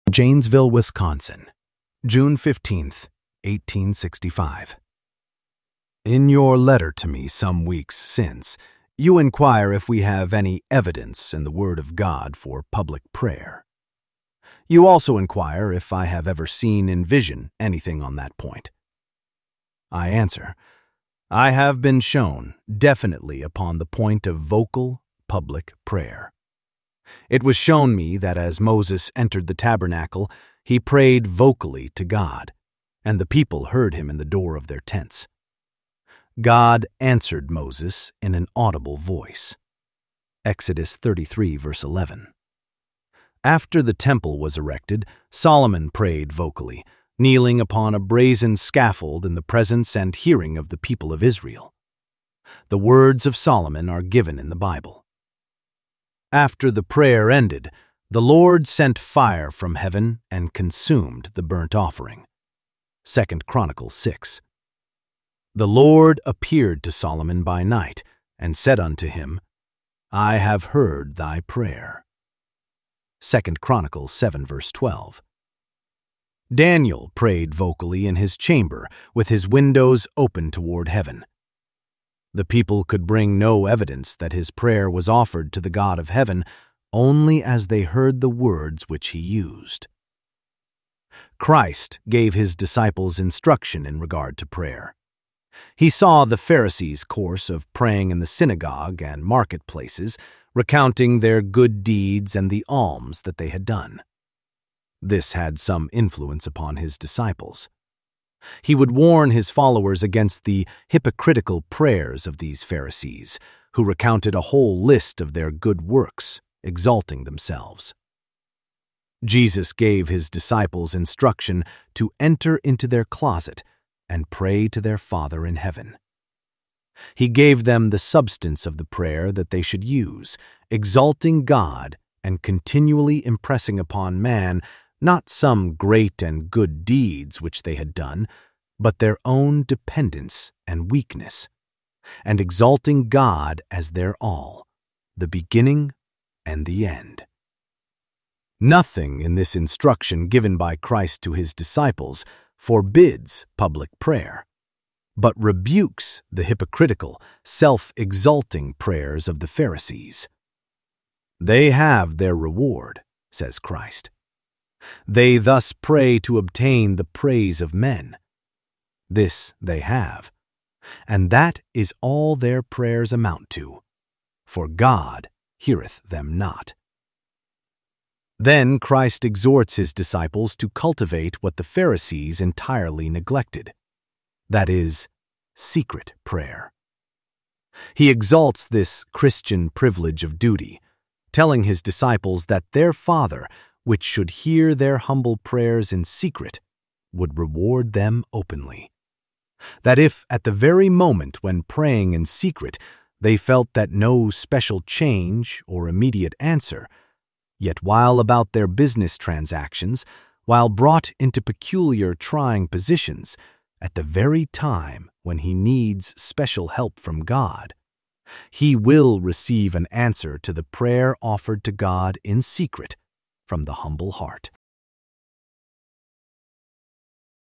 Janesville, Wisconsin, June 15th, 1865. In your letter to me some weeks since, you inquire if we have any evidence in the Word of God for public prayer. You also inquire if I have ever seen in vision anything on that point. I answer, I have been shown definitely upon the point of vocal public prayer. It was shown me that as Moses entered the tabernacle, he prayed vocally to God, and the people heard him in the door of their tents. God answered Moses in an audible voice. Exodus 33, verse 11. After the temple was erected, Solomon prayed vocally, kneeling upon a brazen scaffold in the presence and hearing of the people of Israel. The words of Solomon are given in the Bible. After the prayer ended, the Lord sent fire from heaven and consumed the burnt offering. 2 Chronicles 6. The Lord appeared to Solomon by night and said unto him, I have heard thy prayer. 2 Chronicles 7, verse 12. Daniel prayed vocally in his chamber with his windows open toward heaven. The people could bring no evidence that his prayer was offered to the God of heaven only as they heard the words which he used. Christ gave his disciples instruction in regard to prayer. He saw the Pharisees' course of praying in the synagogue and marketplaces, recounting their good deeds and the alms that they had done. This had some influence upon his disciples. He would warn his followers against the hypocritical prayers of these Pharisees, who recounted a whole list of their good works, exalting themselves. Jesus gave his disciples instruction to enter into their closet and pray to their Father in heaven. He gave them the substance of the prayer that they should use, exalting God and continually impressing upon man not some great and good deeds which they had done, but their own dependence and weakness, and exalting God as their all, the beginning and the end. Nothing in this instruction given by Christ to his disciples forbids public prayer, but rebukes the hypocritical, self-exalting prayers of the Pharisees. They have their reward, says Christ. They thus pray to obtain the praise of men. This they have, and that is all their prayers amount to, for God heareth them not. Then Christ exhorts his disciples to cultivate what the Pharisees entirely neglected, that is, secret prayer. He exalts this Christian privilege of duty, telling his disciples that their Father, which should hear their humble prayers in secret, would reward them openly. That if at the very moment when praying in secret they felt that no special change or immediate answer, yet while about their business transactions, while brought into peculiar trying positions, at the very time when he needs special help from God, he will receive an answer to the prayer offered to God in secret from the humble heart.